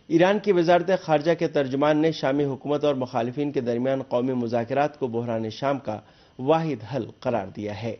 ایران کی وزارت خارجہ کے ترجمان نے شامی حکومت اور مخالفین کے درمیان قومی مذاکرات کو بحران شام کا واحد حل قرار دیا ہے۔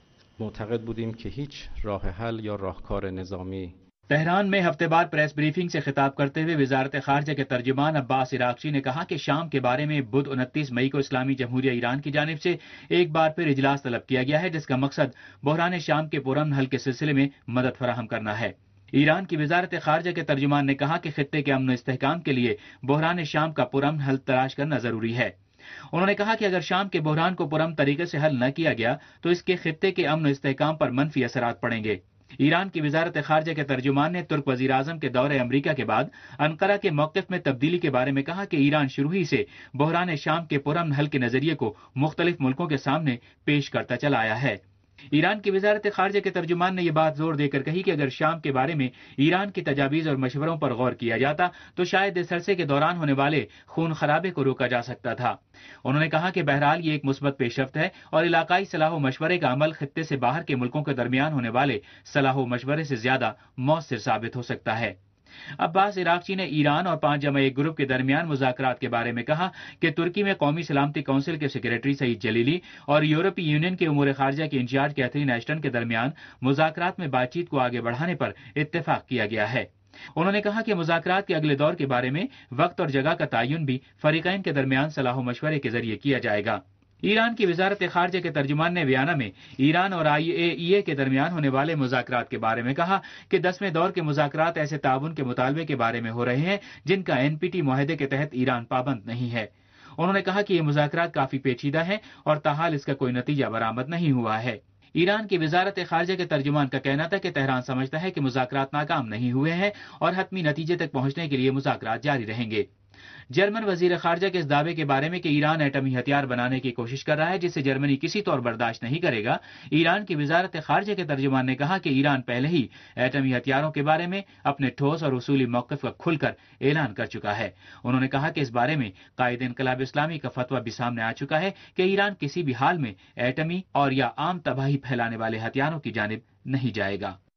معتقد بودیم که هیچ راه حل یا راهکار نظامی تہران میں ہفتے بعد پریس بریفنگ سے خطاب کرتے ہوئے وزارت خارجہ کے ترجمان عباس عراقچی نے کہا کہ شام کے بارے میں بدھ 29 مئی کو اسلامی جمہوریہ ایران کی جانب سے ایک بار پھر اجلاس طلب کیا گیا ہے، جس کا مقصد بحران شام کے پرامن حل کے سلسلے میں مدد فراہم کرنا ہے۔ ایران کی وزارت خارجہ کے ترجمان نے کہا کہ خطے کے امن و استحکام کے لیے بحران شام کا پرامن حل تلاش کرنا ضروری ہے۔ انہوں نے کہا کہ اگر شام کے بحران کو پرامن طریقے سے حل نہ کیا گیا تو اس کے خطے کے امن و استحکام پر منفی اثرات پڑیں گے۔ ایران کی وزارت خارجہ کے ترجمان نے ترک وزیر اعظم کے دورہ امریکہ کے بعد انقرہ کے موقف میں تبدیلی کے بارے میں کہا کہ ایران شروع ہی سے بحران شام کے پرامن حل کے نظریے کو مختلف ملکوں کے سامنے پیش کرتا چلا آیا ہے۔ ایران کی وزارت خارجہ کے ترجمان نے یہ بات زور دے کر کہی کہ اگر شام کے بارے میں ایران کی تجاویز اور مشوروں پر غور کیا جاتا تو شاید اس عرصے کے دوران ہونے والے خون خرابے کو روکا جا سکتا تھا۔ انہوں نے کہا کہ بہرحال یہ ایک مثبت پیش رفت ہے اور علاقائی صلاح و مشورے کا عمل خطے سے باہر کے ملکوں کے درمیان ہونے والے صلاح و مشورے سے زیادہ مؤثر ثابت ہو سکتا ہے۔ عباس عراقچی نے ایران اور 5+1 گروپ کے درمیان مذاکرات کے بارے میں کہا کہ ترکی میں قومی سلامتی کونسل کے سیکریٹری سعید جلیلی اور یورپی یونین کے امور خارجہ کے انچارج کیتھرین ایشٹن کے درمیان مذاکرات میں بات چیت کو آگے بڑھانے پر اتفاق کیا گیا ہے۔ انہوں نے کہا کہ مذاکرات کے اگلے دور کے بارے میں وقت اور جگہ کا تعین بھی فریقین کے درمیان صلاح و مشورے کے ذریعے کیا جائے گا۔ ایران کی وزارت خارجہ کے ترجمان نے ویانا میں ایران اور IAEA کے درمیان ہونے والے مذاکرات کے بارے میں کہا کہ 10ویں دور کے مذاکرات ایسے تعاون کے مطالبے کے بارے میں ہو رہے ہیں جن کا NPT معاہدے کے تحت ایران پابند نہیں ہے۔ انہوں نے کہا کہ یہ مذاکرات کافی پیچیدہ ہیں اور تاحال اس کا کوئی نتیجہ برآمد نہیں ہوا ہے۔ ایران کی وزارت خارجہ کے ترجمان کا کہنا تھا کہ تہران سمجھتا ہے کہ مذاکرات ناکام نہیں ہوئے ہیں اور حتمی نتیجے تک پہنچنے کے لیے مذاکرات جاری رہیں گے۔ جرمن وزیر خارجہ کے اس دعوے کے بارے میں کہ ایران ایٹمی ہتھیار بنانے کی کوشش کر رہا ہے جسے جرمنی کسی طور برداشت نہیں کرے گا، ایران کی وزارت خارجہ کے ترجمان نے کہا کہ ایران پہلے ہی ایٹمی ہتھیاروں کے بارے میں اپنے ٹھوس اور اصولی موقف کا کھل کر اعلان کر چکا ہے۔ انہوں نے کہا کہ اس بارے میں قائد انقلاب اسلامی کا فتویٰ بھی سامنے آ چکا ہے کہ ایران کسی بھی حال میں ایٹمی اور یا عام تباہی پھیلانے والے ہتھیاروں کی جانب نہیں جائے گا۔